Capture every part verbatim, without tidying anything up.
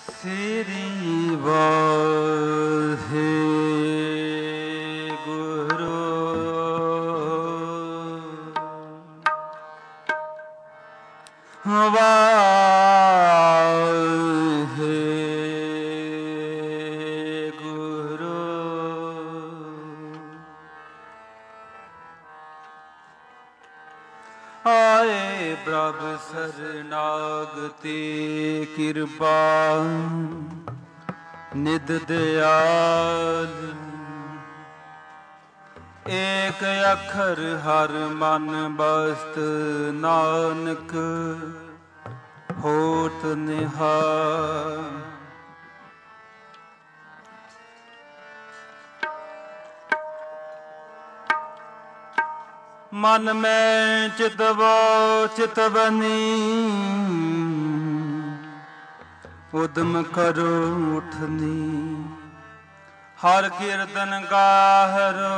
ਸ੍ਰੀ ਵਾਹਿਗੁਰੂ ਵਾਹਿਗੁਰੂ। ਆਏ ਪ੍ਰਭ ਸਰਨਾਗਤੀ ਕਿਰਪਾ ਨਿਧ ਦਿਆਲ, ਏਕ ਅੱਖਰ ਹਰ ਮਨ ਬਸਤ ਨਾਨਕ ਹੋਤ ਨਿਹਾਲ। ਮਨ ਮੈਂ ਚਿਤਵੋ ਚਿਤਵਨੀ, ਉਦਮ ਕਰੋ ਉਠਨੀ। ਹਰ ਕੀਰਤਨ ਗਾਹਰੋ,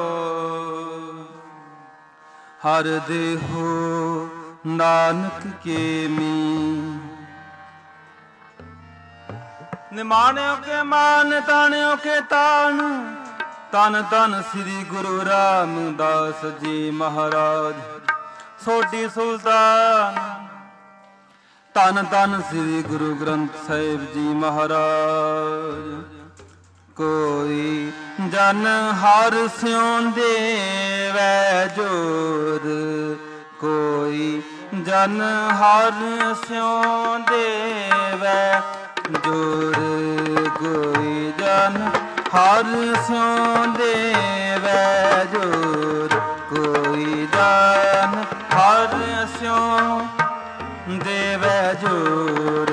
ਹਰ ਦੇਹੋ ਨਾਨਕ ਕੇ ਮੀ। ਨਿਮਾਣਿਓ ਕੇ ਮਾਨ, ਤਾਣਿਓ ਕੇ ਤਾਣ। ਧੰਨ ਧੰਨ ਸ੍ਰੀ ਗੁਰੂ ਰਾਮਦਾਸ ਜੀ ਮਹਾਰਾਜ ਸੋਢੀ ਸੁਲਤਾਨ। ਧੰਨ ਧੰਨ ਸ੍ਰੀ ਗੁਰੂ ਗ੍ਰੰਥ ਸਾਹਿਬ ਜੀ ਮਹਾਰਾਜ। ਕੋਈ ਜਨ ਹਰ ਸਿਉ ਦੇਵੈ ਜੋਰ, ਕੋਈ ਜਨ ਹਰ ਸਿਉ ਦੇਵੈ ਜੋਰ। ਕੋਈ ਜਨ ਹਰ ਸਿਉ ਦੇਵੈ ਜੋਰ, ਕੋਈ ਜਨ ਹਰ ਸਿਉ ਦੇਵੈ ਜੋਰ।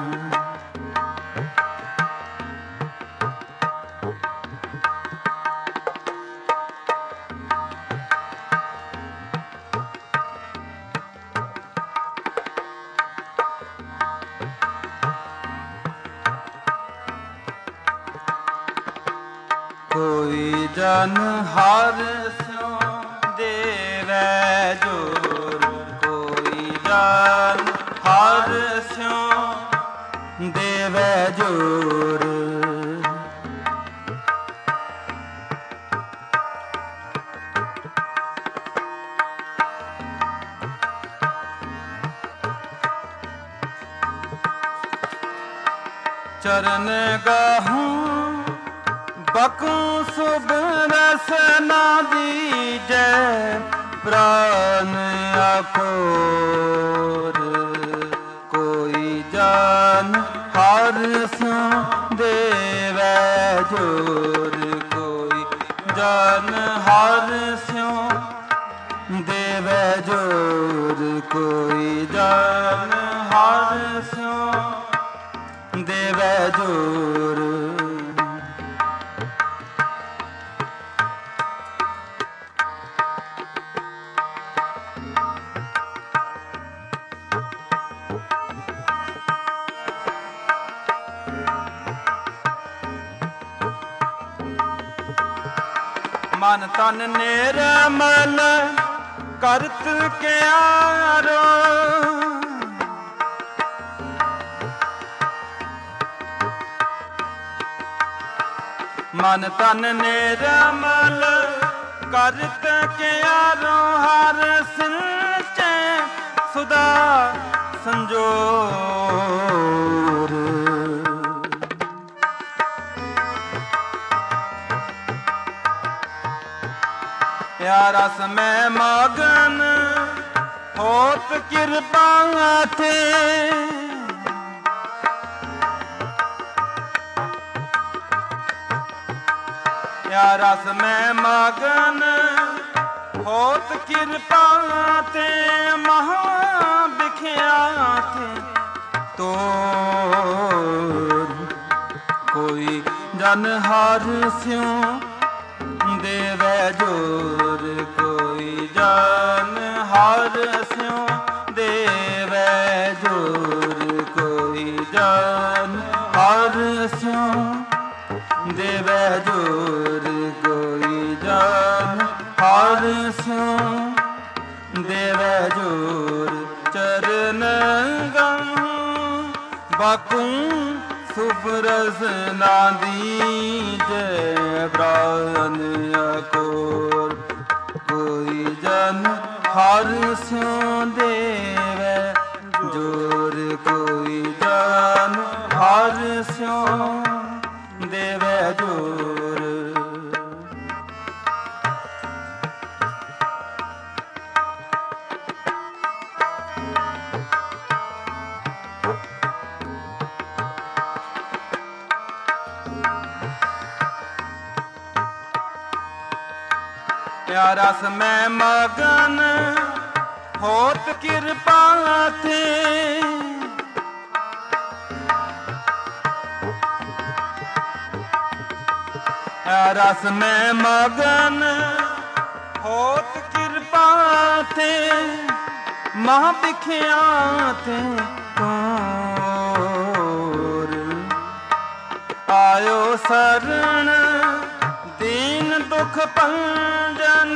ਕੋਈ ਜਨ ਹਰ ਸਿਉ ਦੇਵੈ ਜੋਰ, ਕੋਈ ਜਨ ਹਰ ਸਿਉ ਦੇਵੈ ਜੋਰ। ਚਰਨ ਗਾਹੂੰ ਬਕੂੰ ਸੁਭ ਰਸਨਾ ਦੀਜੈ, ਪ੍ਰਾਨ ਆਖੋਰ। ਕੋਈ ਜਨ ਹਰ ਸਿਉ ਦੇਵੈ ਜੋਰ, ਕੋਈ ਜਨ ਹਰ ਸਿਉ ਦੇਵੈ ਜੋਰ। ਕੋਈ ਜਨ ਹਰ ਸਿਉ ਦੇਵੈ ਜੋਰ। ਮਨ ਤਨ ਨਿਰਮਲ ਕਰਤ ਕਿਆਰੋ, ਮਨ ਤਨ ਨਿਰਮਲ ਕਰਤ ਕਿਆਰੋ। ਹਰ ਸਿੰਚੈ ਸੁਦਾ ਸੰਜੋਰ। ਯਾ ਰਸ ਮੈਂ ਮਗਨ ਹੋਤ ਕਿਰਪਾ ਤੇ, ਯਾ ਰਸ ਮੈਂ ਮਗਨ ਹੋਤ ਕਿਰਪਾ ਤੇ। ਮਹਾ ਬਿਖਿਆ ਤੇ ਤੋਰ, ਕੋਈ ਜਨ ਹਰ ਸਿਉ ਦੇਵੈ ਜੋਰ। ਕੋਈ ਜਨ ਹਰ ਸਿਉ ਦੇਵੈ ਜੋਰ, ਕੋਈ ਜਨ ਹਰ ਸਿਉ ਦੇਵੈ ਜੋਰ। ਕੋਈ ਜਨ ਹਰ ਸਿਉ ਦੇਵੈ ਜੋਰ। ਚਰਨ ਗਾਹੂੰ ਬਕੂੰ ਸੁਭ ਰਸਨਾ ਦੀਜੈ ਪ੍ਰਾਨ ਅਕੋਰ। ਕੋਈ ਜਨ ਹਰ ਸਿਉ ਦੇਵੈ ਜੋਰ, ਕੋਈ ਜਨ ਹਰ ਸਿਉ ਦੇਵੈ ਜੋਰ। ਰਸ ਮੈਂ ਮਗਨ ਹੋਤ ਕਿਰਪਾ ਤੇ, ਰਸ ਮੈਂ ਮਗਨ ਹੋਤ ਕਿਰਪਾ ਤੇ, ਮਹਾ ਭਿਖਿਆ ਤੇ ਤੋਰ। ਆਇਓ ਸਰਣ ਦੀਨ ਦੁਖ ਭੰਜਨ,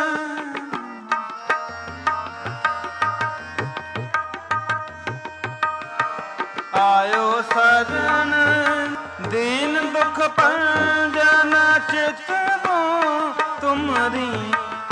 ਆਇਓ ਸਰਣ ਦੀਨ ਦੁਖ ਭੰਜਨ। ਚਿਤ ਤੁਮਰੀ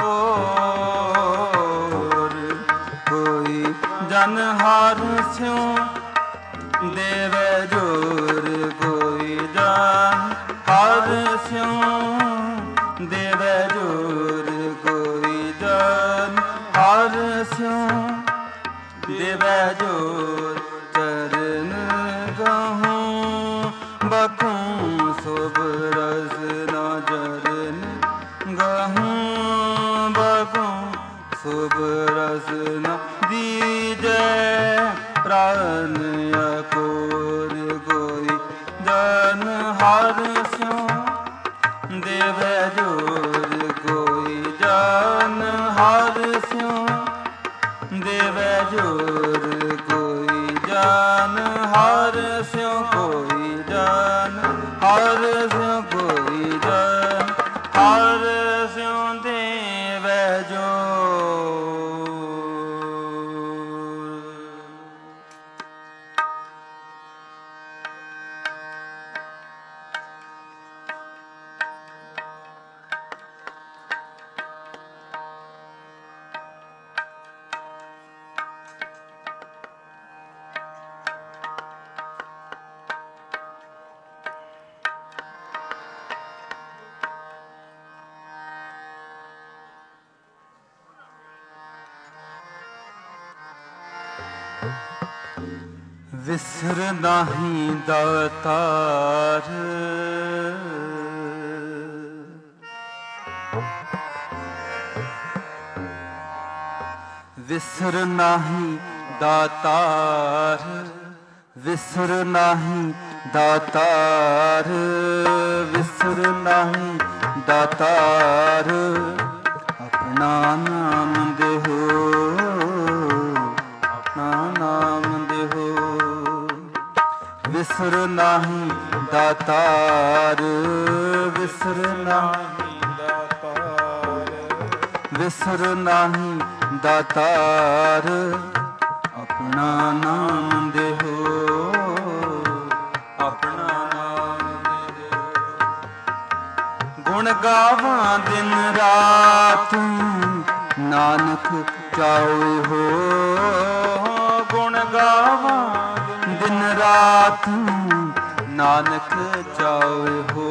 ਓਰ, ਕੋਈ ਜਨ ਹਰ ਸਿਉ ਦੇਵੈ ਜੋਰ। ਕੋਈ ਜਨ ਹਰ ਸਿਉ ਦੇਵੈ ਜੋਰ। ਕੋਈ ਜਨ ਹਰ ਸਿਉ ਦੇਵੈ ਜੋਰ। ਚਰਨ ਗਹੂੰ ਬਖੂੰ ਸੁਭ ਰਸਨਾ, ਚਰਨ ਗਹੂੰ ਬਖੂੰ ਸੁਭ ਰਸਨਾ ਦੀਜੈ ਪ੍ਰਾਨ ਅਕੋਰ। ਕੋਈ ਜਨ ਹਰ ਸਿਉ ਦੇਵੈ ਜੋਰ। ਕੋਈ ਜਨ ਹਰ ਸਿਉ ਦੇਵੈ ਜੋਰ। ਕੋਈ ਜਨ ਹਰ ਸਿਉ, ਕੋਈ ਜਨ ਹਰ ਸਿਉ, ਕੋਈ ਜਨ ਹਰ ਸਿਉ ਦੇਵੈ ਜੋਰ। ਵਿਸਰ ਨਾਹੀ ਦਾਤਾਰ, ਵਿਸਰ ਨਾਹੀ ਦਾਤਾਰ। ਵਿਸਰ ਨਾਹੀ ਦਾਤਾਰ, ਵਿਸਰ ਨਾਹੀ ਦਾਤਾਰ। ਆਪਣਾ ਨਾਮ ਦੇਹੋ, ਆਪਣਾ ਨਾਮ ਦੇਹੋ। ਵਿਸਰ ਨਾਹੀ ਦਾਤਾਰ, ਵਿਸਰ ਨਾਹੀ ਦਾਤਾਰ। ਵਿਸਰ ਨਾਹੀ ਦਾਤਾਰ, ਆਪਣਾ ਨਾਮ ਦੇਹੋ, ਆਪਣਾ ਨਾਮ ਦੇਹੋ। ਗੁਣ ਗਾਵਾਂ ਦਿਨ ਰਾਤ, ਨਾਨਕ ਚਾਉ ਹੋ। ਗੁਣ ਗਾਵਾਂ ਦਿਨ ਰਾਤ, ਨਾਨਕ ਚਾਉ ਹੋ।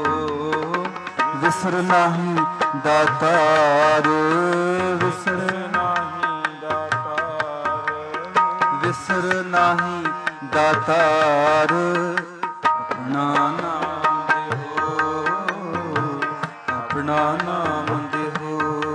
ਵਿਸਰ ਨਾਹੀ ਦਾਤਾਰ, ਵਿਸਰ ਨਾਹੀ ਦਾਤਾਰ। ਵਿਸਰ ਨਾਹੀ ਦਾਤਾਰ, ਆਪਣਾ ਨਾਮ ਦੇਹੋ, ਆਪਣਾ ਨਾਮ ਦੇਹੋ।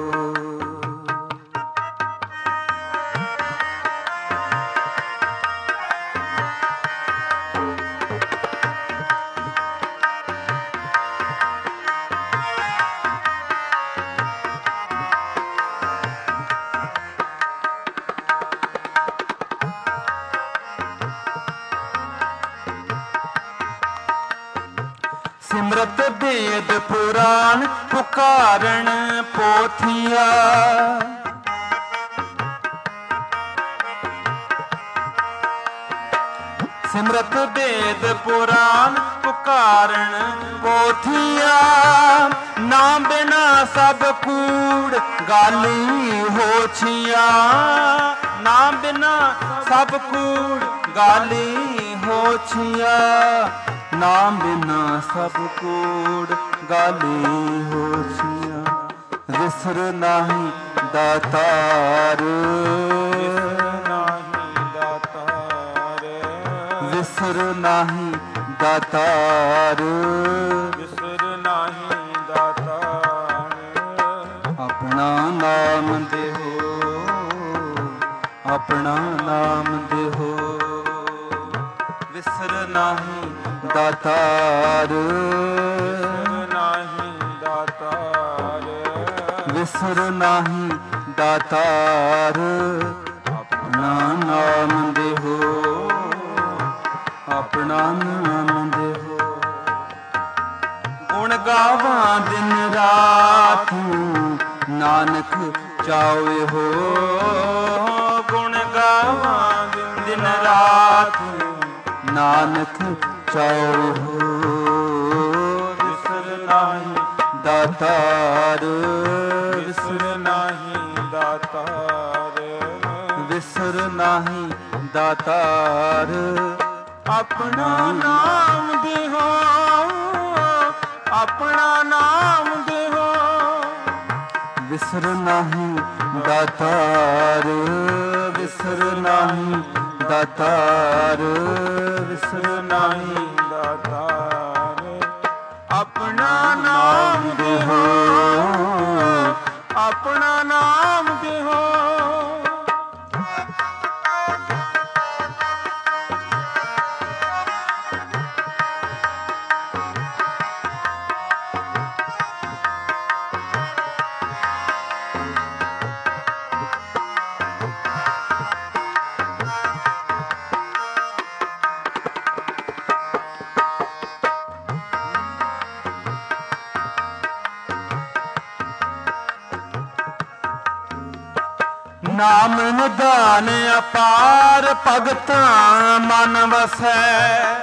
ਸਿਮਰਤ ਭੇਦ ਪੁਰਾਣ ਪੁਕਾਰਣ ਪੋਥੀਆ। ਸਿਮਰਤ ਵੇਦ ਪੁਰਾਨ ਪੁਕਾਰਨ ਪੋਥੀਆਂ। ਨਾਮ ਬਿਨਾ ਸਭ ਕੂੜ ਗਾਲੀ ਹੋਛੀਆਂ। ਨਾਮ ਬਿਨਾ ਸਭ ਕੂੜ ਗਾਲੀ ਹੋਛੀਆਂ। ਨਾਮ ਬਿਨਾ ਸਭ ਕੂੜ ਗਾਲੀ ਹੋਛੀਆਂ। ਵਿਸਰ ਨਾਹੀ ਦਾਤਾਰ, ਵਿਸਰ ਨਾਹੀ ਦਾਤਾਰ, ਵਿਸਰ ਨਾਹੀ ਦਾਤਾਰ। ਆਪਣਾ ਨਾਮ ਦੇਹੋ, ਆਪਣਾ ਨਾਮ ਦੇਹੋ। ਵਿਸਰ ਨਾਹੀ ਦਾਤਾਰ, ਵਿਸਰ ਨਾਹੀ ਦਾਤਾਰ। ਵਿਸਰ ਨਾਹੀ ਦਾਤਾਰ। ਆਪਣਾ ਨਾਮ ਦੇਹੋ, ਆਪਣਾ ਨਾਮ ਦੇਹੋ। ਗੁਣ ਗਾਵਾਂ ਦਿਨ ਰਾਤ ਨਾਨਕ ਚਾਵੇ ਹੋ। ਗੁਣ ਗਾਵਾਂ ਦਿਨ ਰਾਤ ਨਾਨਕ ਚਾਵੇ ਹੋ। ਵਿਸਰ ਨਾਹੀ ਦਾਤਾਰ, ਵਿਸਰ ਨਾਹੀ ਦਾਤਾਰ। ਵਿਸਰ ਨਾਹੀ ਦਾਤਾਰ। ਆਪਣਾ ਨਾਮ ਦੇਹੋ, ਆਪਣਾ ਨਾਮ ਦੇਹੋ। ਵਿਸਰ ਨਾਹੀ ਦਾਤਾਰ, ਵਿਸਰ ਨਾਹੀ ਦਾਤਾਰ, ਵਿਸਰ ਨਾਹੀ ਦਾਤਾਰ। ਆਪਣਾ ਨਾਮ ਦੇਹੋ, ਆਪਣਾ ਨਾਮ ਦੇਹੋ। ਨਾਮ ਨਿਧਾਨ ਅਪਾਰ ਭਗਤਾਂ ਮਨ ਵਸੈ।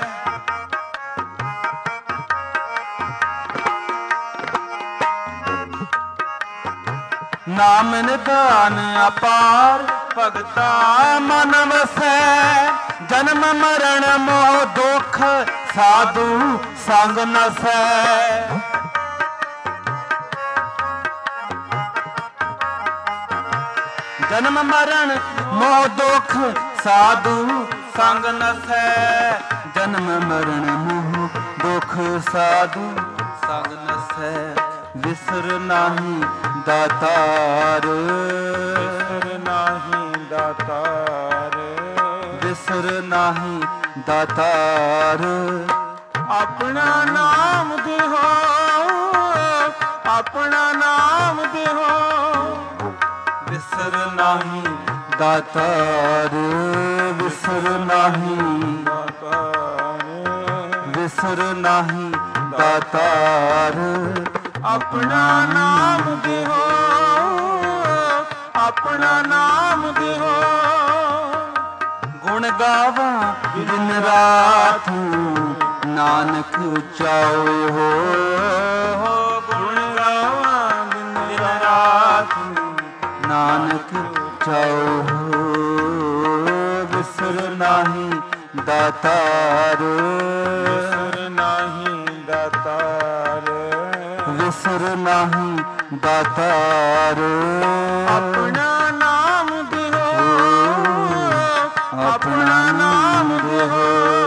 ਨਾਮ ਨਿਧਾਨ ਅਪਾਰ ਭਗਤਾਂ ਮਨ ਵਸੈ। ਜਨਮ ਮਰਨ ਮੋਹ ਦੁਖ ਸਾਧੂ ਸੰਗ ਨਸੈ। ਜਨਮ ਮਰਨ ਮੋਹ ਦੁਖ ਸਾਧੂ ਸੰਗ ਨਸੈ। ਜਨਮ ਮਰਨ ਮੋਹ ਦੁਖ ਸਾਧੂ ਸੰਗ ਨਸੈ। ਵਿਸਰ ਨਾਹੀ ਦਾਤਾਰ, ਵਿਸਰ ਨਾਹੀ ਦਾਤਾਰ। ਵਿਸਰ ਨਾਹੀ ਦਾਤਾਰ। ਆਪਣਾ ਨਾਮ ਦੇਹੋ, ਆਪਣਾ ਨਾਮ ਦੇਹੋ। ਵਿਸਰ ਨਾਹੀ ਦਾਤਾਰ, ਵਿਸਰ ਨਾਹੀ ਦਾਤਾਰ। ਵਿਸਰ ਨਾਹੀ ਦਾਤਾਰ। ਆਪਣਾ ਨਾਮ ਦੇਹੋ, ਆਪਣਾ ਨਾਮ ਦੇਹੋ। ਗੁਣ ਗਾਵਾਂ ਦਿਨ ਰਾਤ ਨਾਨਕ ਚਾਵੇ ਹੋ। ਗੁਣ ਗਾਵਾਂ ਦਿਨ ਰਾਤ ਨਾਨਕ ਚਾਉ ਹੋ। ਵਿਸਰ ਨਾਹੀ ਦਾਤਾਰ, ਵਿਸਰ ਨਾਹੀ ਦਾਤਾਰ। ਵਿਸਰ ਨਾਹੀ ਦਾਤਾਰ। ਆਪਣਾ ਨਾਮ ਦੇਹੋ, ਆਪਣਾ ਨਾਮ ਦੇਹੋ।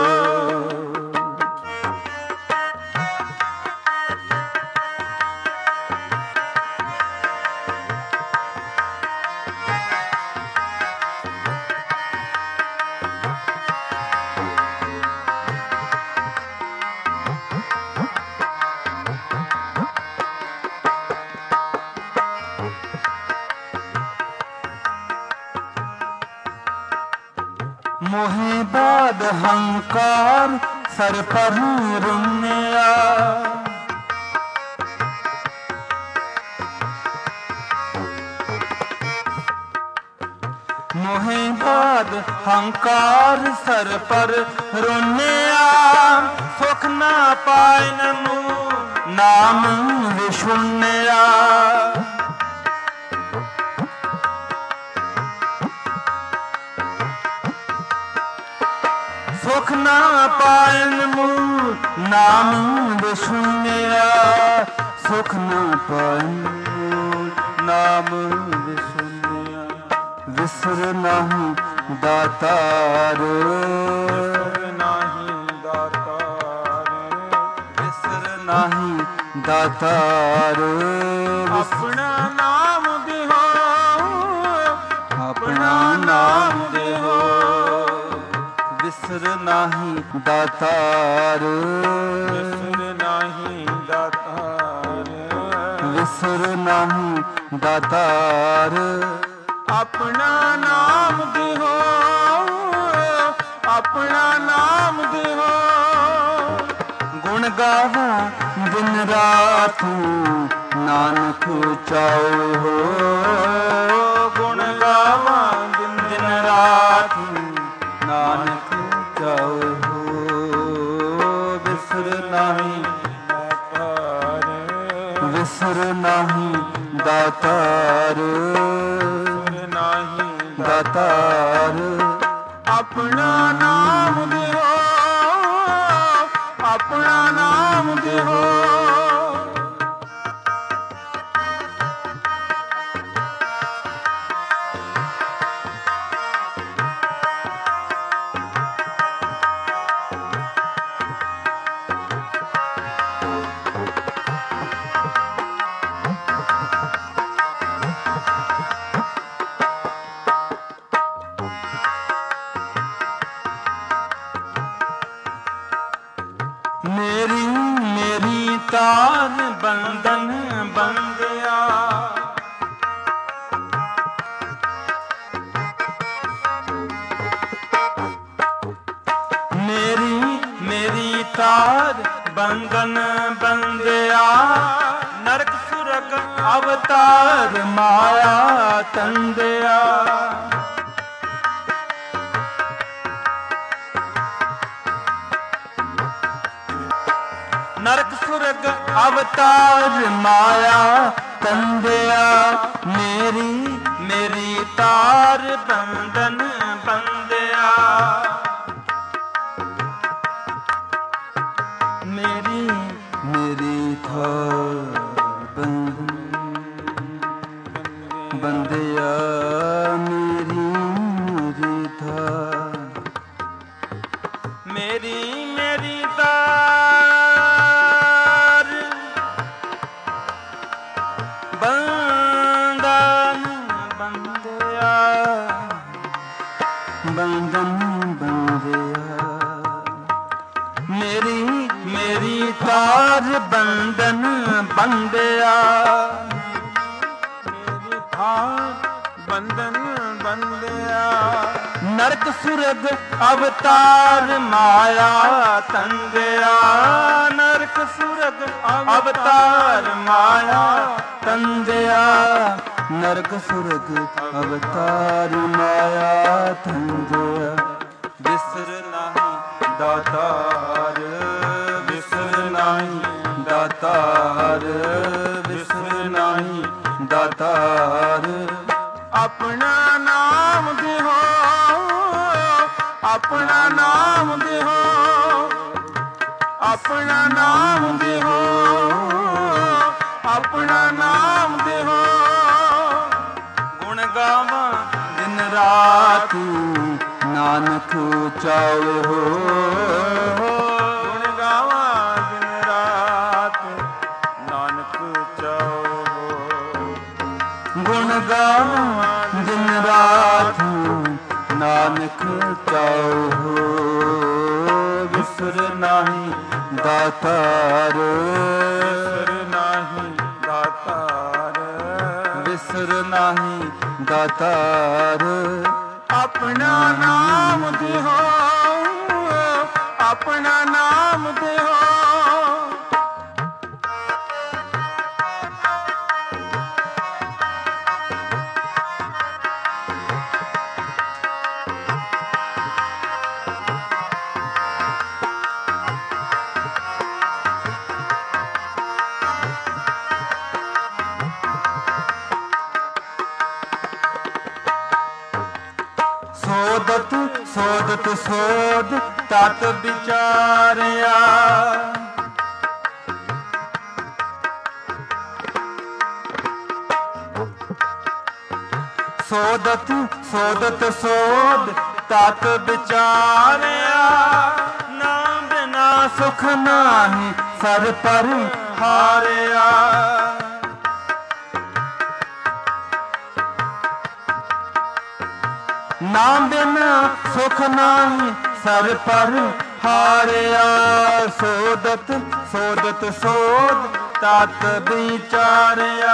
मोहे बाद हंकार सर पर रुनिया। मोहे बाद हंकार सर पर रोनिया सुख ना पाए नमो नाम विशुन्या सुख ना पाए नमो नाम विशुन्या सुख ना पाए नाम विशुन्या विसर नहीं दातार नाही दातार विसर नहीं दातार अपना नाम देहो अपना नाम देहो विसर नहीं दातार विसर नाही दातार विसर नहीं दातार अपना नाम देहो अपना नाम देहो गुण गावा दिन रात नानक चाओ हो गुण गावा दिन दिन रात नानक चाओ हो विसर नहीं दातार विसर नहीं दातार नाही दातार अपना नाम देहो अपना नाम देहो मेरी मेरी तार बंधन बंदिया मेरी मेरी तार बंधन बंदिया नरक सुरग अवतार माया तंदिया नरक सुरग अवतार माया तंदिया मेरी मेरी तार बंधन बंदिया मेरी मेरी थार बंधन बंदिया मेरी मेरी थार मेरी मेरी तार बंधन बंदिया बंधन बंदिया मेरी मेरी तार बंधन बंदिया मेरी थार बंधन बंदिया नरक सुरग अवतार माया तंदिया नरक सुरग अवतार माया तंदिया नरक सुरग अवतार माया तंदिया विसर नहीं दातार विसर नहीं दातार विसर नहीं दातार अपना नाम देहो अपना नाम देहो अपना नाम देहो अपना नाम देहो गुण गावा दिन रात नानक चाओ हो गुण गावा दिन रात नानक चाओ गुण गावा दिन रात नानक चाओ हो विसर नहीं दातार विसर नाही दातार विसर नहीं दातार अपना नाम देहो अपना नाम देहो ਸੋਦਤ ਸੋਧ ਤਤ ਵਿਚਾਰਿਆ। ਸੋਦਤ ਸੋਦਤ ਸੋਧ ਤਤ ਵਿਚਾਰਿਆ। ਨਾਮ ਬਿਨਾ ਸੁਖ ਨਾਹੀ ਸਰ ਪਰ ਹਾਰਿਆ। ਨਾਮ ਬਿਨਾ ਸੁਖ ਨਾਹੀ ਸਰ ਪਰ ਹਾਰਿਆ। ਸੋਦਤ ਸੋਦਤ ਸੋਧ ਤਤ ਵਿਚਾਰਿਆ।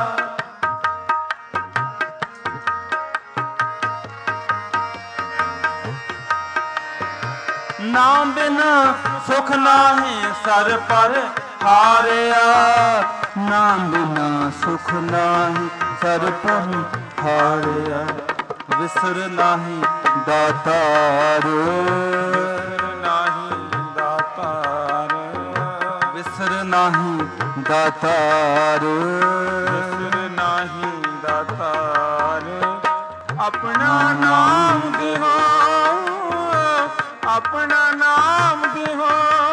ਨਾਮ ਬਿਨਾ ਸੁਖ ਨਾਹੀ ਸਰ ਪਰ ਹਾਰਿਆ। ਨਾਮ ਬਿਨਾ ਸੁਖ ਨਾਹੀ ਸਰ ਪਰ ਹਾਰਿਆ। ਵਿਸਰ ਨਾਹੀ ਦਾਤਾਰ, ਵਿਸਰ ਨਾਹੀ ਦਾਤਾਰ, ਵਿਸਰ ਨਾਹੀ ਦਾਤਾਰ, ਵਿਸਰ ਨਾਹੀ ਦਾਤਾਰ। ਆਪਣਾ ਨਾਮ ਦਿਓ, ਆਪਣਾ ਨਾਮ ਦਿਓ।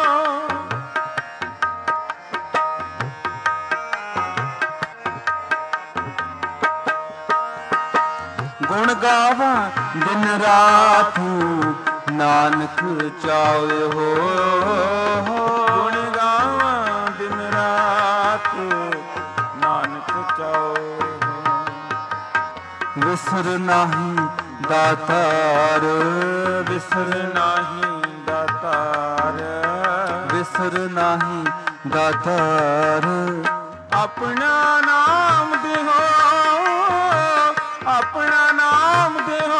ਗੁਣ ਗਾਵਾਂ ਦਿਨ ਰਾਤ ਨਾਨਕ ਚਾਵੇ ਹੋ। ਗੁਣ ਗਾਵਾਂ ਦਿਨ ਰਾਤ ਨਾਨਕ ਚਾਵੇ ਹੋ। ਵਿਸਰ ਨਾਹੀ ਦਾਤਾਰ, ਵਿਸਰ ਨਾਹੀ ਦਾਤਾਰ, ਵਿਸਰ ਨਾਹੀ ਦਾਤਾਰ। ਆਪਣਾ ਨਾਮ ਦਿਓ, ਆਪਣਾ ਨਾਮ ਦਿਓ।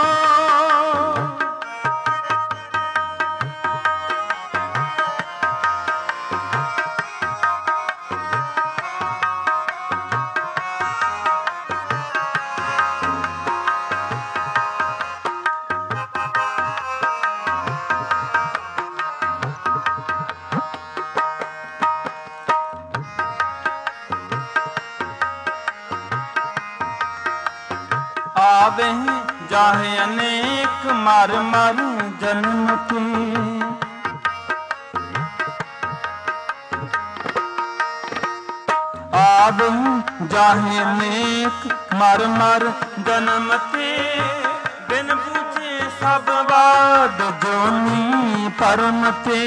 ਆਵੇ ਜਾਹੇ ਅਨੇਕ ਮਰ ਮਰ ਜਨਮ ਕੀ। ਆਵੇ ਜਾਹੇ ਅਨੇਕ ਮਰ ਮਰ ਜਨਮ ਤੇ। ਬਿਨ ਬੂਝੇ ਸਭ ਬਾਦ ਜੋਨੀ ਪਰਮ ਤੇ।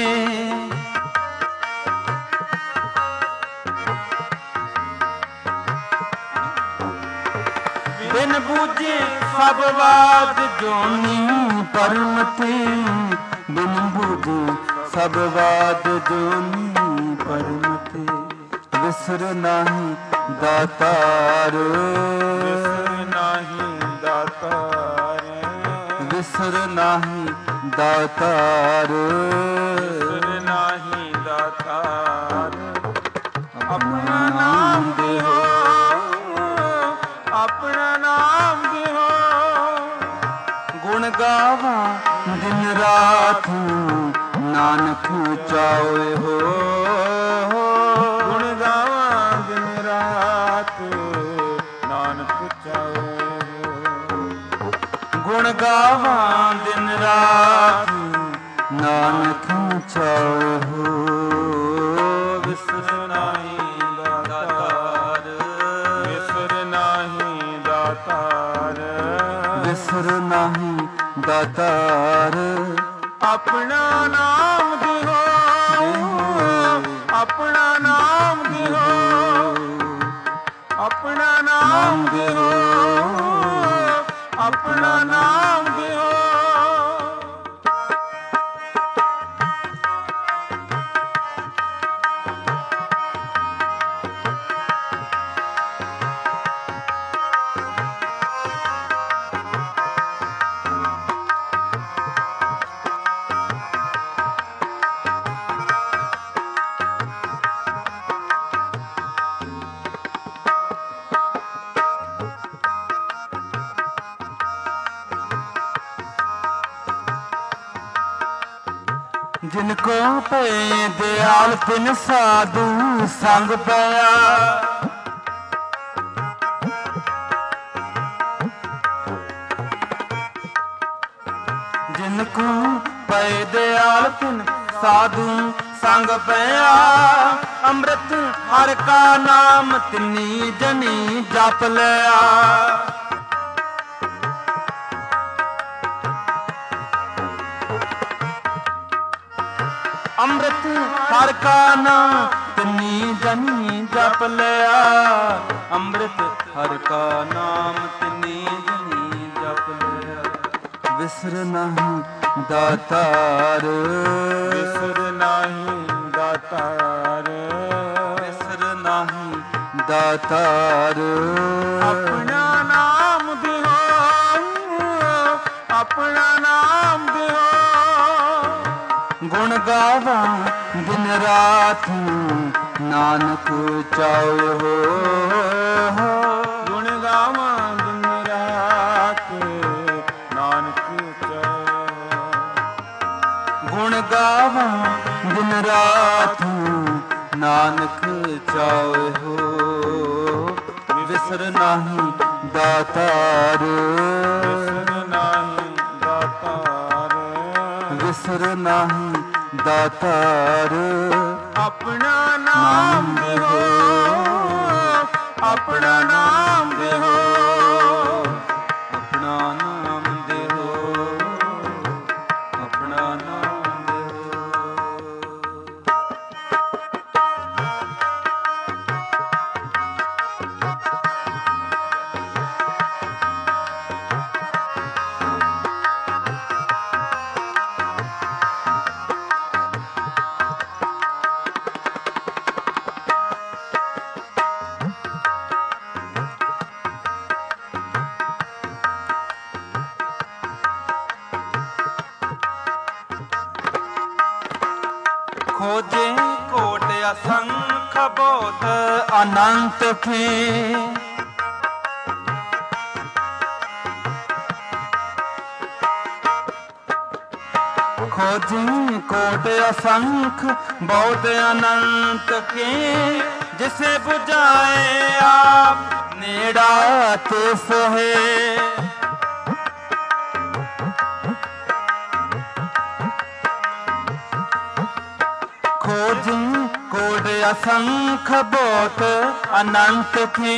ਬਿਨ ਬੂਝੇ ਸਭ ਬਾਦ ਜੋਨੀ ਪਰਮ ਤੇ। ਬਿਨ ਬੂਝੇ ਸਭ ਬਾਦ ਜੋਨੀ ਪਰਮ ਤੇ। ਵਿਸਰ ਨਾਹੀ ਦਾਤਾਰ, ਵਿਸਰ ਨਾਹੀ ਦਾਤਾਰ, ਵਿਸਰ ਨਾਹੀ ਦਾਤਾਰ, ਵਿਸਰ ਨਾਹੀ ਦਾਤਾਰ। ਆਪਣਾ ਨਾਮ ਦਿਓ, ਆਪਣਾ ਨਾਮ ਦਿਓ। ਗੁਣ ਗਾਵਾਂ ਦਿਨ ਰਾਤ ਨਾਨਕ ਚਾਵੇ ਹੋ। ਗੁਣ ਗਾਵਾਂ ਦਿਨ ਰਾਤ ਨਾਨਕ ਚਾਵੇ ਹੋ। ਗੁਣ ਗਾਵਾਂ ਦਿਨ ਰਾਤ ਨਾਨਕ ਚਾਵੇ ਹੋ। ਵਿਸਰ ਨਾਹੀ ਦਾਤਾਰ, ਵਿਸਰ ਨਾਹੀ ਦਾਤਾਰ, ਵਿਸਰ ਨਾਹੀ ਦਾਤਾਰ। ਆਪਣਾ ਨਾਮ ਦਿਓ, ਆਪਣਾ ਨਾਮ ਦਿਓ, ਆਪਣਾ ਨਾਮ ਦਿਓ, ਆਪਣਾ ਨਾਮ ਦਿਓ। जिनको पे दयाल तिन साधु संग पाया। जिन ਜਿਨ ਕੋ ਪਏ ਦਿਆਲ ਤਿਨ ਸਾਧੂ ਸੰਗ ਪਿਆ ਅੰਮ੍ਰਿਤ ਹਰ ਕਾ ਨਾਮ ਤਿਨੀ ਜਨੀ ਜਪ ਲਿਆ ਅੰਮ੍ਰਿਤ ਹਰ ਕਾ ਨਾਮ ਤਿਨੀ ਜਨੀ ਜਪ ਲਿਆ ਅੰਮ੍ਰਿਤ ਹਰ ਕਾ ਨਾਮ ਤਿਨੀ ਜਨੀ ਜਪ ਲਿਆ ਵਿਸਰ ਨਹੀਂ ਦਾਤਾਰ ਵਿਸਰ ਨਾਹੀ ਦਾਤਾਰ ਵਿਸਰ ਨਹੀਂ ਦਾਤਾਰ ਆਪਣਾ ਨਾਮ ਦਿਓ ਆਪਣਾ ਨਾਮ ਦਿਓ ਗੁਣ ਗਾਵਾਂ ਦਿਨ ਰਾਤ ਨਾਨਕ ਚਾਉ ਹੋ ਗੁਣ ਗਾਵਾਂ ਦਿਨ ਰਾਤ ਨਾਨਕ ਚਾਉ ਗੁਣ ਗਾਵਾਂ ਦਿਨ ਰਾਤ ਨਾਨਕ ਚਾਉ ਹੋ ਵਿਸਰ ਨਹੀਂ ਦਾਤਾਰ ਵਿਸਰ ਨਾਹੀ ਦਾਤਾਰ ਵਿਸਰ ਨਹੀਂ ਦਾਤਾਰ ਆਪਣਾ ਨਾਮ ਦਿਓ ਆਪਣਾ ਨਾਮ ਦਿਓ ਆਪਣਾ ਨਾਮ ਦੇਹੋ ਆਪਣਾ ਨਾਮ ਦੇਹੋ ਖੋਜੇ ਕੋਟ ਅਸੰਖ ਬਹੁਤ ਅਨੰਤ ਕੀ ਖੋਜੇ ਕੋਟ ਅਸੰਖ ਬਹੁਤ ਅਨੰਤ ਕੀ ਜਿਸੇ 부ਝਾਏ ਆਪ ਨੇੜਾ ਤੇ ਸੋਹੇ ਖੋਜੀ ਕੋਟ ਅਸੰਖ ਬਹੁਤ ਅਨੰਤ ਥੀ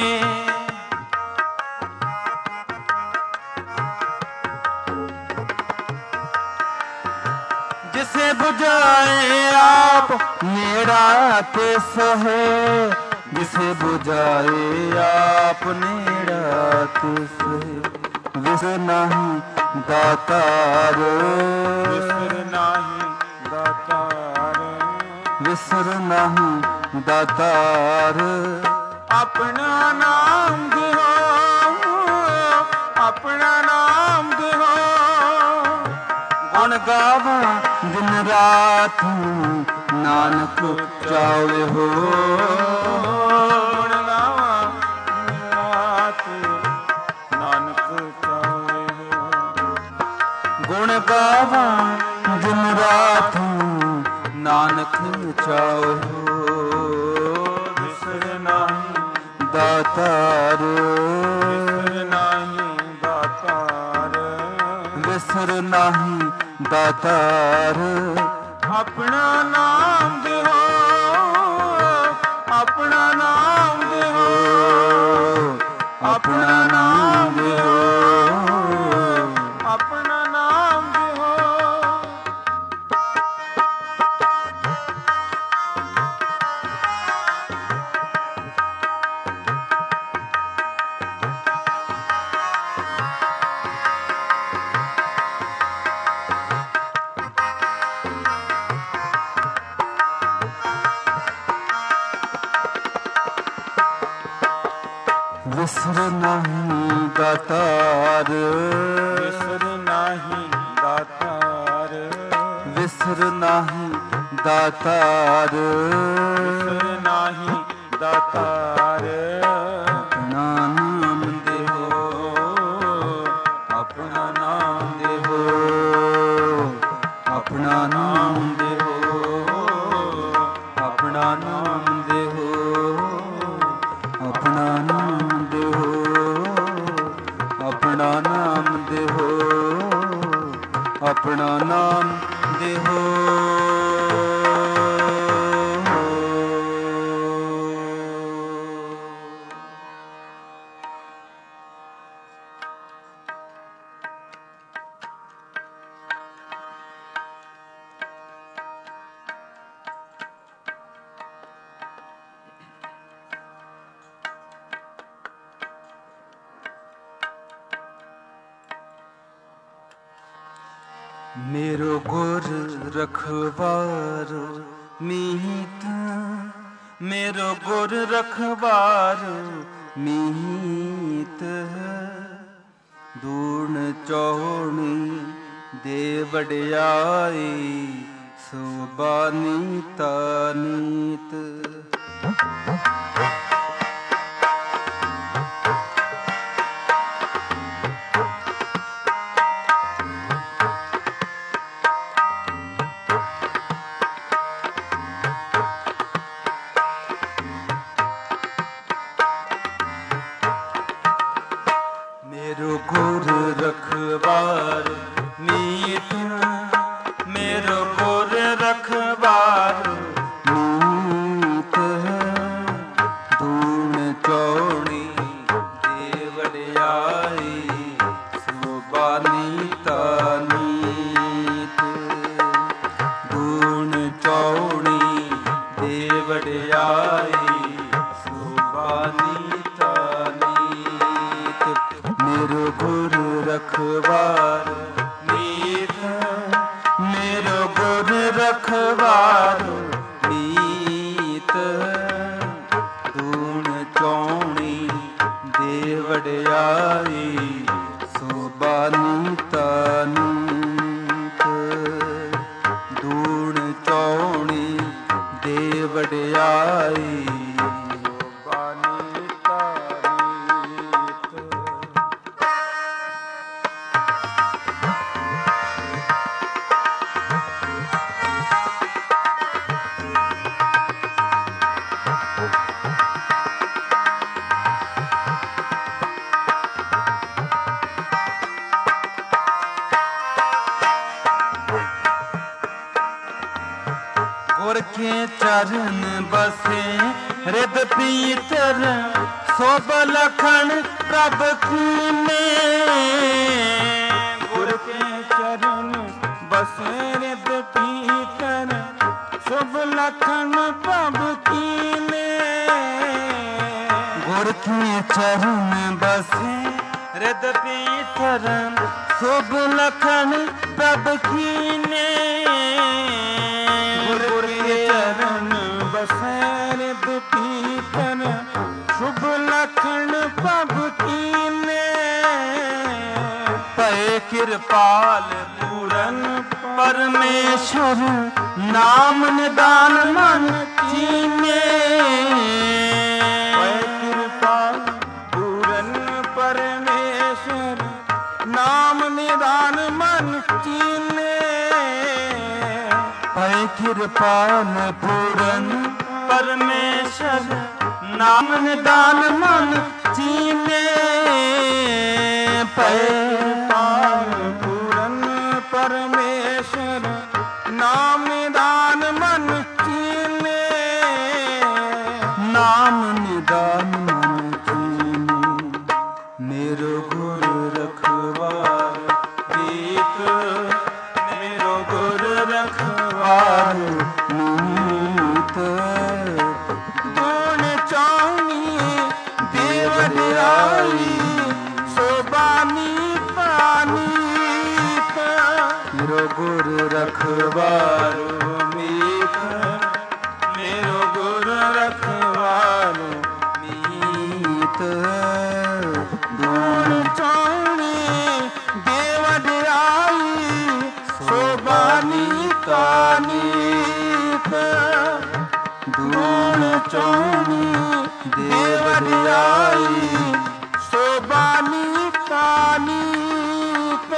ਜਿਸੇ 부ਝਾਏ ਆਪ ਨੇੜਾ ਤੇ ਸੋਹੇ ਜਿਸੇ 부ਝਾਏ ਆਪ ਨੇੜਾ ਤੇ ਸੋਹੇ ਵਿਸਰ ਨਹੀਂ ਦਾਤਾਰ ਵਿਸਰ ਨਾਹੀ ਦਾਤਾਰ ਵਿਸਰ ਨਹੀਂ ਦਾਤਾਰ ਆਪਣਾ ਨਾਮ ਦਿਓ ਆਪਣਾ ਨਾਮ ਦਿਓ ਗੁਣ ਗਾਵਾਂ ਦਿਨ ਰਾਤ ਨਾਨਕ ਚਾਉ ਹੋ ਗੁਣ ਗਾਵਾਂ ਰਾਤ ਨਾਨਕ ਚਾਵੇ ਗੁਣ ਗਾਵਾਂ ਦਿਨ ਰਾਤ ਨਾਨਕ ਚਾਉ ਹੋ ਵਿਸਰ ਨਾਹੀ ਦਾਤਾਰ ਵਿਸਰ ਨਾਹੀ ਦਾਤਾਰ ਵਿਸਰ ਨਹੀਂ ਦਾਤਾਰ ਆਪਣਾ ਨਾਮ ਦਿਓ ਆਪਣਾ ਨਾਮ ਦਿਓ ਆਪਣਾ ਨਾਮ ਦਿਓ ਆਪਣਾ ਨਾਮ ਦਿਓ ਵਿਸਰ ਨਹੀਂ ਦਾਤਾਰ ਵਿਸਰ ਨਾਹੀ ਦਾਤਾਰ ਵਿਸਰ ਨਹੀਂ ਦਾਤਾਰ ਵਿਸਰ ਨਾਹੀ ਦਾਤਾਰ ਆਪਣਾ ਨਾਮ ਦੇਹੋ ਆਪਣਾ ਨਾਮ ਦੇਹੋ ਆਪਣਾ ਨਾਮ ਦੇਹੋ ਆਪਣਾ ਨਾਮ ਦੇਹੋ ਆਪਣਾ ਨਾਮ ਦੇਹੋ ਆਪਣਾ ਨਾਮ ਦੇਹੋ ਆਪਣਾ ਨਾਮ ਦੇਹੋ। मेरो गुर रखवार मीत, मेरो गुर रखवार मीत। दूण चौणी दे वड्याई, सोबानी तानीत। मेरो गुर रखवार मीत, मेरो गुर रखवार मीत। दूण चौणी दे वड्याई, सोबानी तानीत। दूण चौणी दे वड्याई, सोबानी तानीत। मेरो गुर रखवार मीत, मेरो गुर रखवार मीत। दूण चौणी दे वड्याई, सोबानी तानीत। दूण चौणी दे वड्याई, सोबानी तानीत। गुर के चरण बसे हृद पीतर, सोब लखन प्रभ कीने। गुर के चरण बसे हृद पीतर, शुभ लखन प्रभ कीने। गुर के चरण बसे हृद पीतर, शुभ लखन प्रभ कीने। गुर के चरण बसे हृद पीतर, शुभ लखन प्रभ कीने। भय कृपाल पूरन परमेश्वर, नाम निदान मन चीने। भय कृपाल पूरन परमेश्वर, नाम निदान मन चीने। भय कृपाल पूरन परमेश्वर, नाम निदान मन चीने। भय कृपाल पूरन परमेश्वर, नाम निदान मन चीने। नाम निदान मन चीने। मेरो गुर रखवार मीत, मेरो गुर रखवार मीत। दूण चौणी दे वड्याई, सोबानी तानीत। मेरो गुर रखवार मीत, मेरो गुर रखवार मीत। दूण चौणी दे वड्याई, सोबानी तानीत। दूण चौणी दे वड्याई, सोबानी तानीत।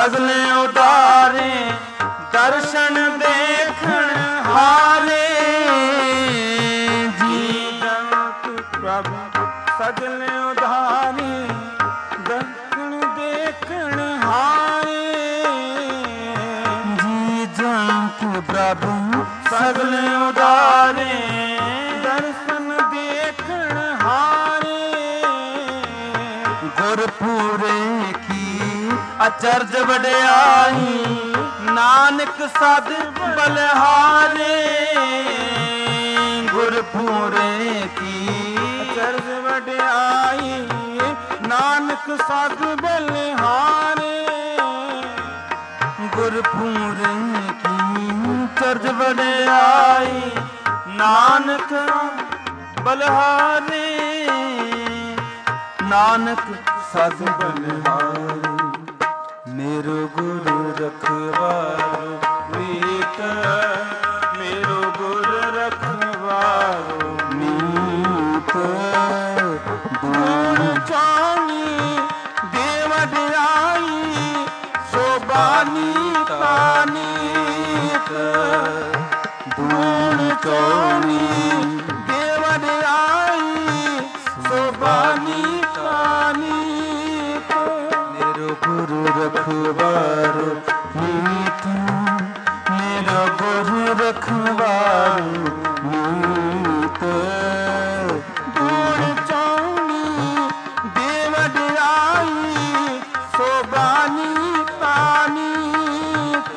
सगले उदारे दर्शन देखण हारे जी जगत प्रभु सगले उदारे दर्शन देखण हारे जी जगत प्रभु सगले उदारे दर्शन देखण हारे गुरपुरे की अचरज वड्याई नानक सद बलहारे गुरपुरे की अचरज वड्याई नानक सद बलहारे गुरपुरे की चरज वड्याई नानक बलहारे नानक सद बलहारे मेरो गुरु रखवारो मीत मेरो गुरु रखवारो मीत गुण चानी देवडयाई शोभानी तानीत गुण चानी देवडयाई शोभानी तानीत मेरो गुरु रखवारो मीत मेरो गुरु रखवारो मीत गुण चानी देवडयाई शोभानी तानीत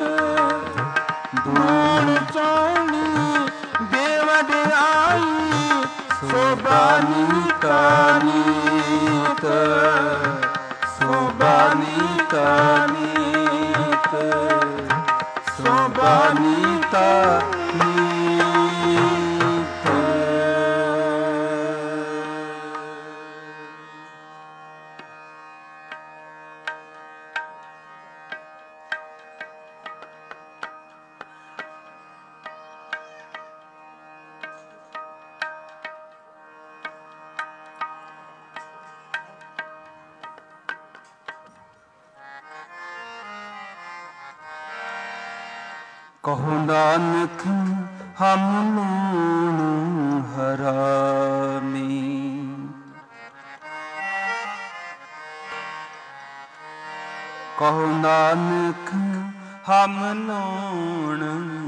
गुण चानी देवडयाई शोभानी कानीत शोभानीता नीत शोभानीता नीत कहो नानक हम लूण हरामी कहो नानक हम लूण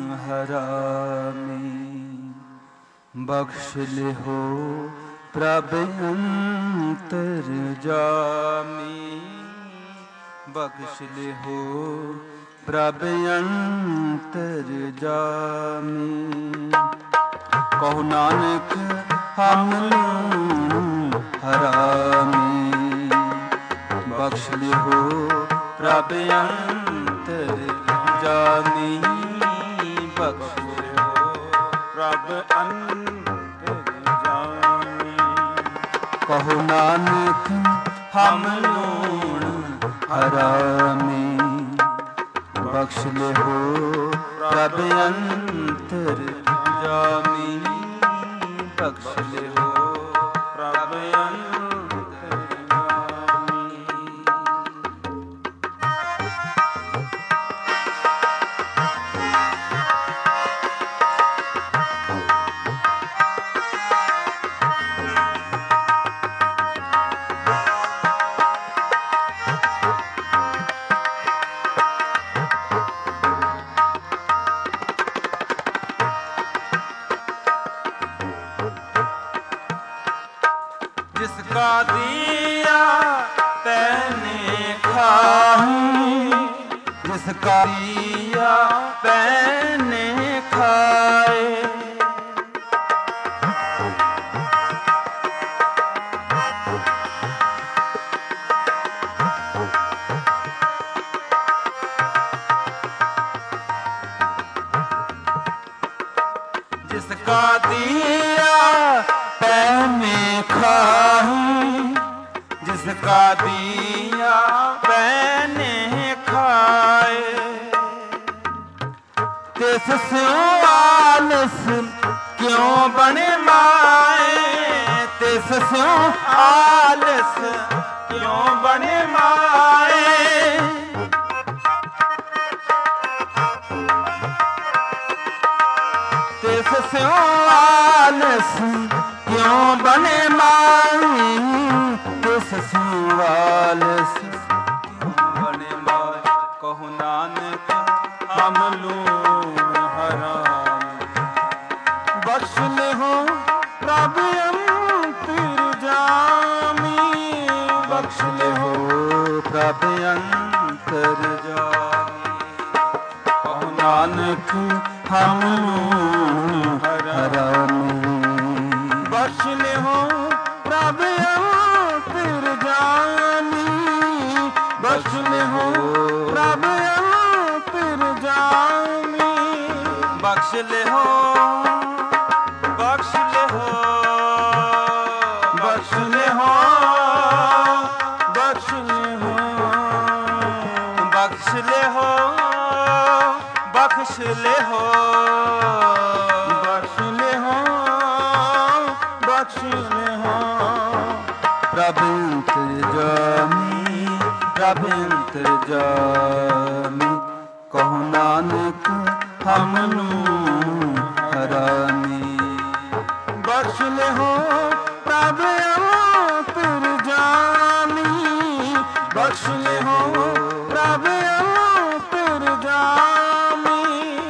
हरामी बख्श ले हो प्रभ अंतर जामी बख्श ले हो प्रभ अंतर जामी कहो नानक हम लूण हरामी बख्श ले हो प्रभ अंतर जामी बख्श ले हो प्रभ अंतर जामी कहो नानक हम लूण हरामी बख्श ले हो प्रभ अंतर जामी बख्श ले हो प्रभ अंतर जामी जिसका दिया तैने खाई जिसका दिया तैने खाए जिसका दिया तैने खाई जिसका दिया तैने खाए तिस स्यों आलस क्यों बने माए तिस स्यों आलस क्यों बने माए आलस क्यों बने माई, किस सुआलस क्यों बने माई। कहु नानक हम लून हराम, बख्श ले हो प्रभ अंतरजामी, बख्श ले हो प्रभ अंतरजामी। कहु नानक हम लून हरामी, बख्श ले हो प्रभ अंतरजामी, बख्श ले हो प्रभ अंतरजामी। बख्श ले हो बख्श ले हो बख्श ले हो बख्श ले हो बख्श ले हो बख्श ले हो बख्श ले हो बख्श ले हो। प्रभ अंतरजामी प्रभ अंतरजामी, कहु नानक हम लून हरामी। बख्श ले हो प्रभ अंतरजामी, बख्श ले हो प्रभ अंतरजामी।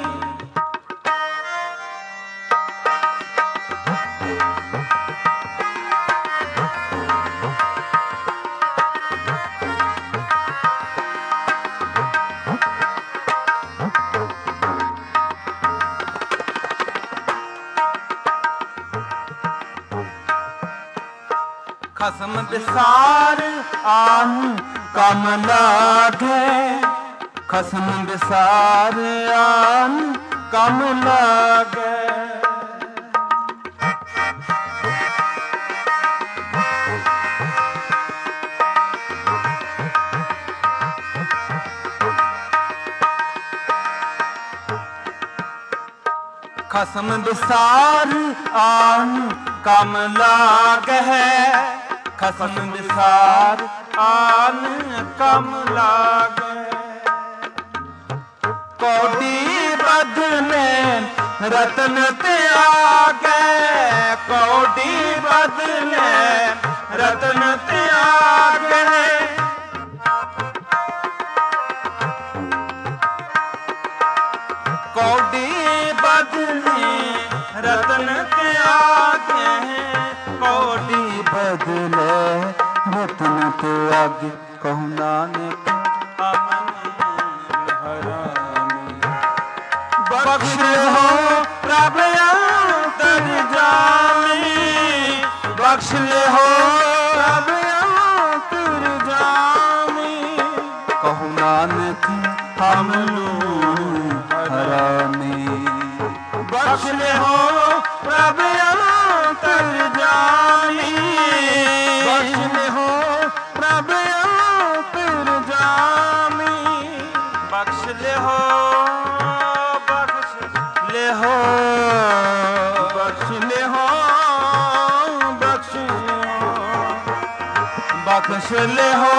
खसम विसार आन कम लागे, खसम विसार आन कम लागे। खसम विसार आन कम लागे, खसम विसार आन कम लागे। कौड़ी बदले रतन त्यागे, कौड़ी बदले रतन त्यागे। कौड़ी बदले रतन त्यागे, कौड़ी बदले रतन त्यागे। कहु नानक हम हरामी, बख्श हो प्रभ अंतरजामी, बख्श ले हो प्रभ अंतरजामी। कहु नानक हम लून हरामी, बख्श ले हो प्रभ अंतरजामी, बख्श ले हो प्रभ अंतरजामी। बख्श ले हो बख्श ले हो बख्श ले हो बख्श ले हो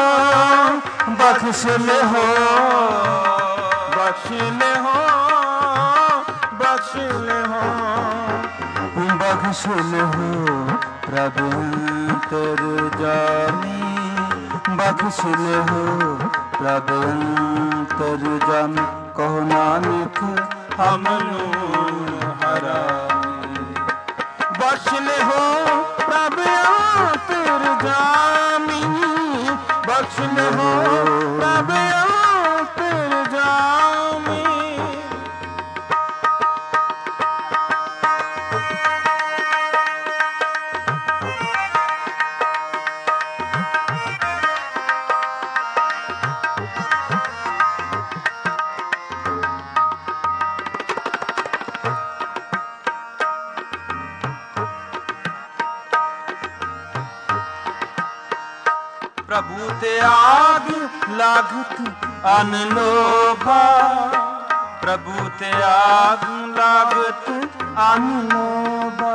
बख्श ले हो बख्श ले हो बख्श ले हो बख्श ले हो प्रभ अंतरजामी, बख्श ले हो प्रभ अंतरजामी। कहु नानक हम लून हरामी, बख्श ले हो प्रभ अंतरजामी, बख्श ले हो प्रभ अंतरजामी। प्रभु त्याग लागत अनलोभा, प्रभु त्याग लागत अनलोभा।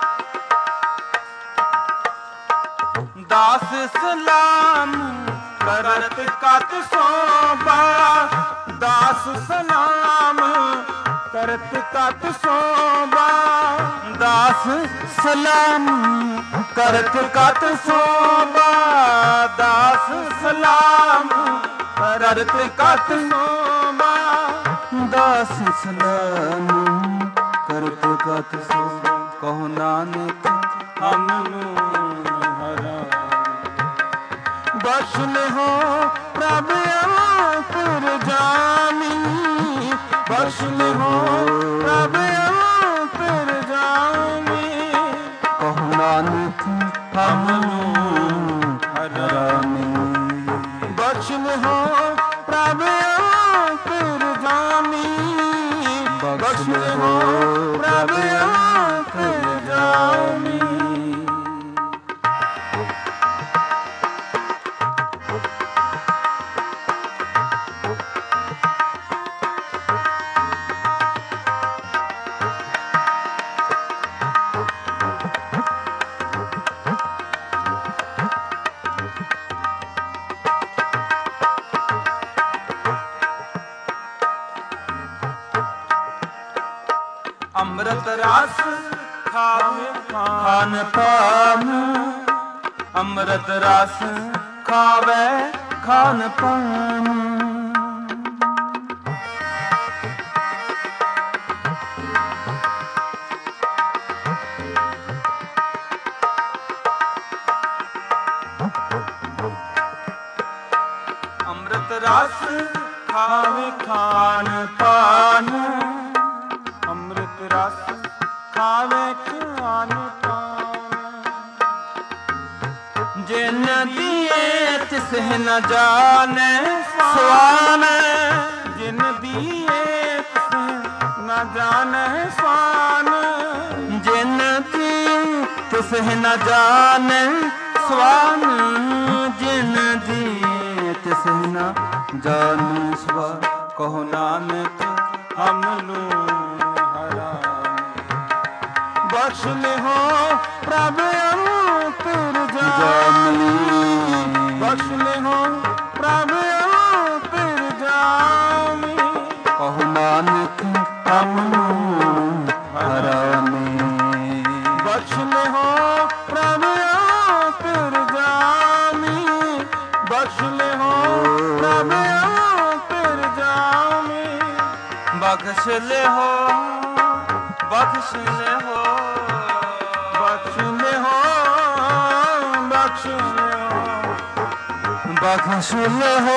दास सलाम ਦਾਸ ਸਲਾਮ ਕਰਤ ਕਤ ਸੋਭਾ। ਦਾਸ ਸਲਾਮ ਕਰਤ ਕਤ ਸੋਭਾ। ਦਾਸ ਸਲਾਮ ਕਰਤ ਕਤ ਸੋਭਾ। ਦਾਸ ਸਲਾਮ ਕਰਤ ਕਤ ਸੋਭਾ। ਕਹੋ ਨਾਨਕ ਹਮ ਨੂੰ ਹਰਾ ਬਖਸ਼ ਲਿਓ ਪ੍ਰਭ ਅੰਤਰ ਜਾਮੀ। ਬਖਸ਼ ਲਿਓ ਪ੍ਰਭ ਅੰਤਰ ਜਾਮੀ। ਕਹੋ ਨਾਨਕ ਹਮ ਨੂੰ ਹਰਾਮੀ। ਬਖਸ਼ ਲਿਓ ਪ੍ਰਭ ਅੰਤਰ ਜਾਮੀ। ਬਖਸ਼ ਲਿਓ ਪ੍ਰਭ ਅੰਤਰ ਜਾਮੀ। ਅੰਮ੍ਰਿਤ ਰਸ ਖਾਵੇ ਖਾਨ ਪਾਨ। ਅੰਮ੍ਰਿਤ ਰਸ ਖਾਵੇ ਖਾਨ ਪਾਨ। ਅੰਮ੍ਰਿਤ ਰਸ ਖਾਵੇ ਖਾਨ ਪਾਨ। ਅੰਮ੍ਰਿਤ ਰਸ ਖਾਵੇ ਖਾਨ ਪਾਨ। ਜਿਨ ਦੀਏ ਤਿਸ ਨ ਜਾਣੈ ਸਵਾਨ। ਜਿਨ ਦੀਏ ਤਿਸ ਨ ਜਾਣੈ ਸਵਾਨ। ਜਿਨ ਦੀ ਤਿਸ ਨ ਜਾਣੈ ਸਵਾਨ। ਜਿਨ ਦੀ ਤਿਸ ਨ ਜਾਣੈ ਸਵਾਨ। ਕਹੋ ਨਾਨਕ ਹਮ ਨੂੰ ਬਖਸ਼ ਲਿਓ ਪ੍ਰਭ ਅੰਤਰ ਜਾਮੀ। ਬਖਸ਼ ਲਿਓ ਪ੍ਰਭ ਅੰਤਰ ਜਾਮੀ। ਕਹੋ ਨਾਨਕ ਹਮ ਨੂੰ ਹਰਾਮੀ। ਬਖਸ਼ ਲਿਓ ਪ੍ਰਭ ਅੰਤਰ ਜਾਮੀ। ਬਖਸ਼ ਲਿਓ ਪ੍ਰਭ ਅੰਤਰ ਜਾਮੀ। ਬਖਸ਼ ਲਿਓ ਬਖਸ਼ ਲਿਓ ਬਖਸ਼ ਲਿਓ ਬਖਸ਼ ਲਿਓ ਬਖਸ਼ ਲਿਓ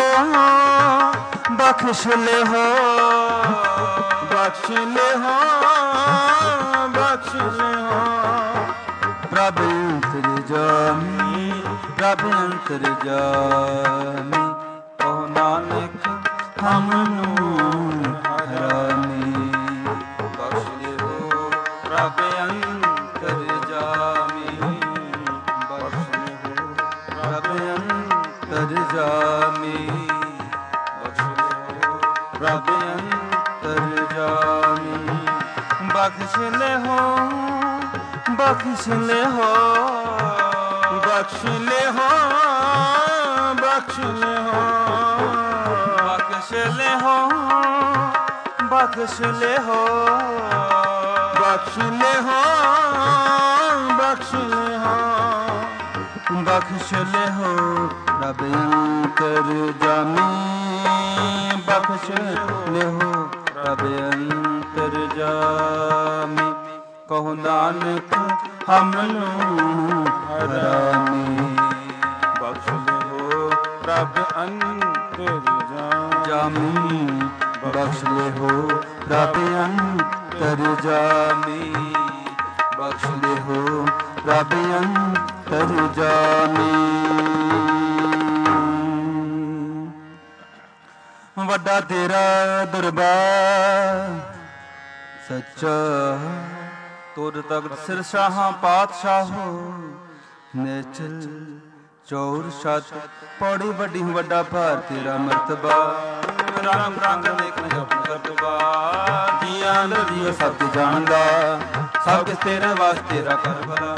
ਬਖਸ਼ ਲਿਓ ਬਖਸ਼ ਲਿਓ ਬਖਸ਼ ਲਿਓ। ਪ੍ਰਭ ਅੰਤਰ ਜਾਮੀ। ਪ੍ਰਭ ਅੰਤਰ ਜਾਮੀ। ਕਹੋ ਨਾਨਕ ਹਮ ਨੂੰ ਹਰਾਮੀ। ਬਖਸ਼ ਲਿਓ ਪ੍ਰਭ ਅੰਤਰ ਜਾਮੀ। ਬਖਸ਼ ਲਿਓ ਪ੍ਰਭ ਅੰਤਰ ਜਾਮੀ। ਬਖਸ਼ ਲਿਓ ਪ੍ਰਭ ਅੰਤਰ ਜਾਮੀ। ਬਖਸ਼ ਲਿਓ ਬਖਸ਼ ਲਿਓ ਬਖਸ਼ ਲਿਓ ਬਖਸ਼ ਲਿਓ ਬਖਸ਼ ਲਿਓ ਬਖਸ਼ ਲਿਓ ਬਖਸ਼ ਲਿਓ ਬਖਸ਼ ਲਿਓ ਬਖਸ਼ ਲਿਓ ਪ੍ਰਭ ਅੰਤਰ ਜਾਮੀ। ਬਖਸ਼ ਲਿਓ ਪ੍ਰਭ ਅੰਤਰ ਜਾਮੀ। ਕਹੋ ਨਾਨਕ ਹਮ ਨੂੰ ਹਰਾਮੀ। ਬਖਸ਼ ਲਿਓ ਪ੍ਰਭ ਅੰਤਰ ਜਾਮੀ। ਬਖਸ਼ ਲਿਓ ਪ੍ਰਭ ਅੰਤਰ ਜਾਮੀ। ਬਖਸ਼ ਲਿਓ ਪ੍ਰਭ ਅੰਤਰ ਜਾਮੀ। ਵੱਡਾ ਤੇਰਾ ਦਰਬਾਰ ਸੱਚਾ। ਤੁਰ ਤਖਤ ਸਿਰ ਸ਼ਾਹਾਂ ਪਾਤਸ਼ਾਹੋ। ਨਿਚਲ ਚੌਰ ਛੱਤ ਪੌੜੀ ਵੱਡੀ ਵੱਡਾ ਭਾਰ ਤੇਰਾ ਮਰਤਬਾ। ਰੰਗ ਰੰਗ ਦੇਖਣ ਜਪ ਕਰਤਬਾ। ਜੀਆਂ ਦਾ ਜੀਓ ਸਭ ਜਾਣਦਾ। ਸਭ ਕਿਸ ਤੇਰੇ ਵਾਸਤੇ ਤੇਰਾ ਕਰ ਭਲਾ।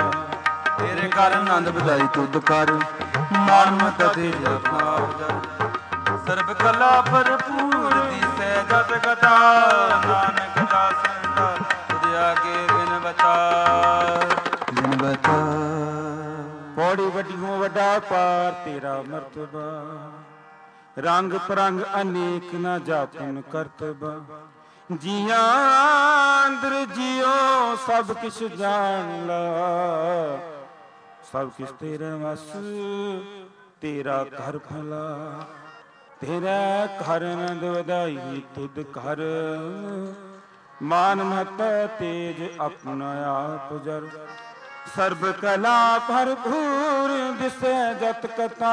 ਤੇਰੇ ਘਰ ਆਨੰਦ ਵਧਾਈ ਤੁਧ ਕਰ। ਮਾਨ ਮਤਾ ਤੇਰੀ ਆਪਣਾ ਸਰਬ ਕਲਾ ਭਰਪੂਰ ਦਿਸੈ ਜਤ ਕਥਾ ਨਾਨਕ ਦਾਸਨ ਦਾ ਤੁਧ ਆਗੇ ਬਿਨ ਬਤਾ ਬਿਨ ਬਤਾ। ਪੌੜੀ ਵੱਡੀਓ ਵੱਡਾ ਪਾਰ ਤੇਰਾ ਮਰਤਬਾ, ਰੰਗ ਪਰੰਗ ਅਨੇਕ ਨਾ ਜਾਪਨ ਕਰਤਬਾ। ਜੀਆਂ ਅੰਦਰ ਜਿਉ ਸਭ ਕਿਛ ਜਾਣ ਲਾ, ਸਭ ਕਿਛ ਤੇਰੇ ਵਸ ਤੇਰਾ ਘਰ ਭਲਾ। ਤੇਰਾ ਘਰ ਨੰਦ ਵਧਾਈ ਤੁਧ ਘਰ, ਮਾਨ ਮਹਤ ਤੇਜ ਆਪਣਾ ਆਪ ਜਰ। ਸਰਬ ਕਲਾ ਭਰਪੂਰ ਦਿਸੈ ਜਤ ਕਥਾ,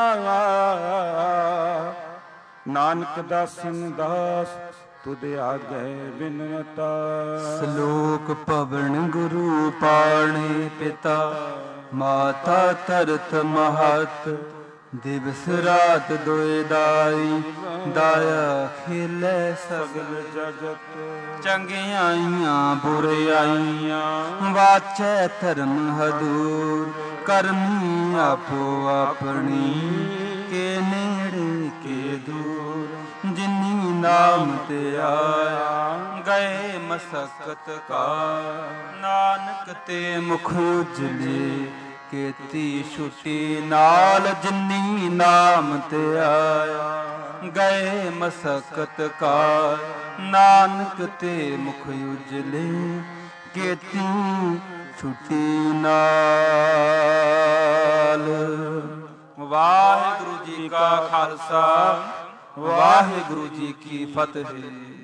ਨਾਨਕ ਦਾਸਨ ਦਾਸ ਤੁਧ ਆਗੇ ਬਿਨਵਤਾ। ਸ਼ਲੋਕ ਪਵਨ ਗੁਰੂ ਪਾਣੀ ਪਿਤਾ, ਮਾਤਾ ਧਰਤ ਮਹਤ ਦਿਵਸ ਰਾਤ ਦੁਇ ਦਾਈ। ਦਾਇਆ ਖੇਲੇ ਸਗਲ ਜਗਤ, ਚੰਗਿਆਈਆਂ ਬੁਰਿਆਈਆਂ ਵਾਚੈ ਧਰਮ ਹਦੂਰ। ਕਰਨੀ ਆਪੋ ਆਪਣੀ ਕੇ ਨੇੜੇ ਕੇ ਦੂਰ। ਜਿਨੀ ਨਾਮ ਤੇ ਆਇਆ ਗਏ ਮਸਕਤ ਕਾ, ਨਾਨਕ ਤੇ ਮੁਖ ਉਜਲੇ ਕੀਤੀ ਛੁਟੀ ਨਾਲ। ਜਿਨੀ ਨਾਮ ਤੇ ਆਇਆ ਗਏ ਮਸਕਤ ਕਾ, ਨਾਨਕ ਤੇ ਮੁਖ ਉਜਲੇ ਕੀਤੀ ਛੁਟੀ ਨਾਲ। ਵਾਹਿਗੁਰੂ ਜੀ ਕਾ ਖਾਲਸਾ, ਵਾਹਿਗੁਰੂ ਜੀ ਕੀ ਫਤਿਹ।